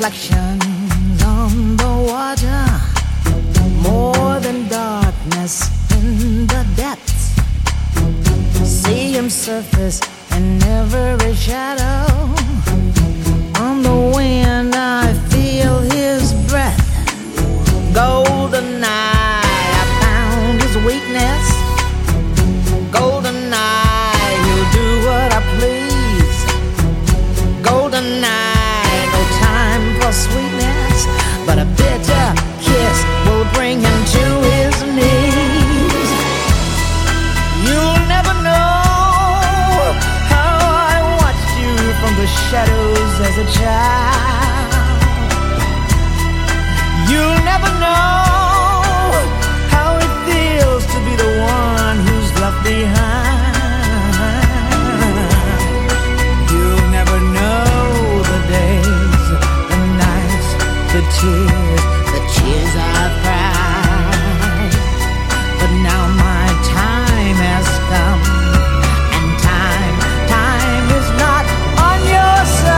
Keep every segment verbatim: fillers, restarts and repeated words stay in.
reflections on the water, more than darkness in the depths. See him surface in every shadow. On the wind I feel his breath. Golden night, I found his weakness. Golden night, he'll do what I please. Golden night, no time for sweetness, but a bitter kiss will bring him to his knees. You'll never know how I watched you from the shadows as a child. You'll never know how it feels to be the one who's left behind. You'll never know the days, the nights, the tears, the tears I've cried. But now my time has come, and time, time is not on your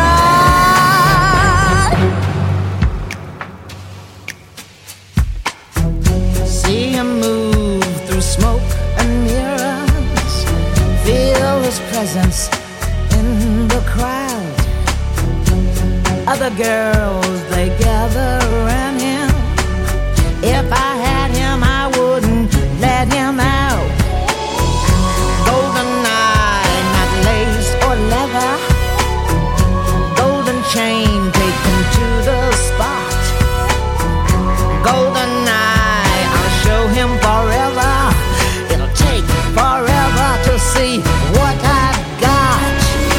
side. See him move through smoke and mirrors, feel his presence in the crowd. Other girls, they gather around him. If I had him, I wouldn't let him out. Golden night, not lace or leather. Golden chain taken to the spot. Golden night, I'll show him forever. It'll take forever to see what I've got.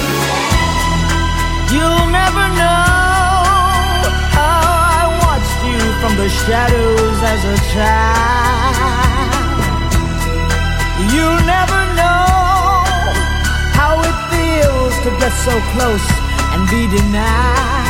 You'll never know how I watched you from the shadows as a child. You'll never know how it feels to get so close and be denied.